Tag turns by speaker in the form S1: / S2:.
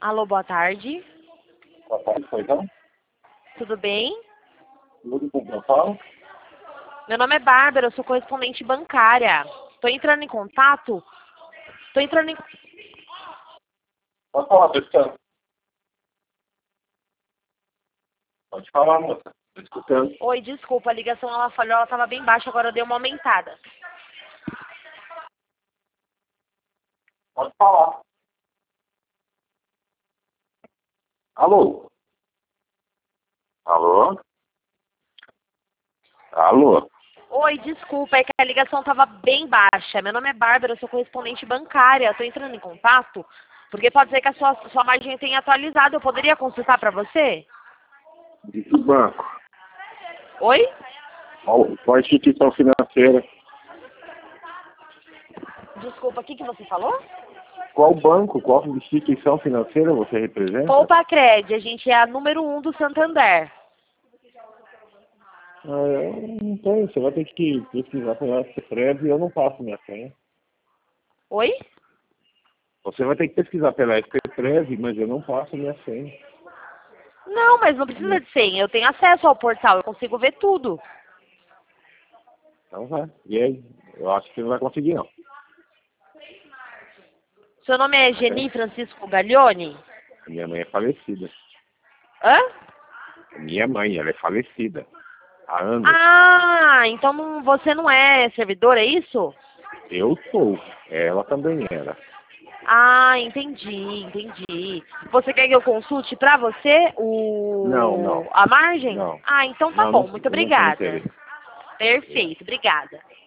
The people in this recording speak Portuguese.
S1: Alô, boa tarde.
S2: Boa tarde, foi então?
S1: Tudo bem?
S2: Tudo com quem eu falo?
S1: Meu nome é Bárbara, eu sou correspondente bancária. Tô entrando em contato? Tô entrando em...
S2: Pode falar, tô escutando. Pode falar, moça. Tô escutando.
S1: Oi, desculpa, a ligação ela falhou, ela tava bem baixa, agora deu uma aumentada.
S2: Pode falar. Alô? Alô? Alô?
S1: Oi, desculpa, é que a ligação tava bem baixa. Meu nome é Bárbara, eu sou correspondente bancária. Tô entrando em contato porque pode ser que a sua margem tenha atualizado. Eu poderia consultar para você?
S2: De que banco?
S1: Oi?
S2: Qual instituição financeira?
S1: Desculpa, o que você falou?
S2: Qual banco, qual instituição financeira você representa?
S1: Poupa-Cred, a gente é a número 1 do Santander.
S2: Eu não tenho, você vai ter que pesquisar pela SPREV e eu não passo minha senha.
S1: Oi?
S2: Você vai ter que pesquisar pela SPREV, mas eu não passo minha senha.
S1: Não, mas não precisa de senha. Eu tenho acesso ao portal, eu consigo ver tudo.
S2: Então vai. E aí? Eu acho que você não vai conseguir, não.
S1: Seu nome é Geni Francisco Gaglione?
S2: Minha mãe é falecida.
S1: Hã?
S2: Minha mãe, ela é falecida. Há anos.
S1: Ah, então você não é servidor, é isso?
S2: Eu sou. Ela também era.
S1: Ah, entendi. Você quer que eu consulte pra você
S2: Não.
S1: a margem?
S2: Não.
S1: Ah, então tá
S2: Não,
S1: bom, muito
S2: eu não tenho
S1: obrigada.
S2: interesse.
S1: Perfeito, obrigada.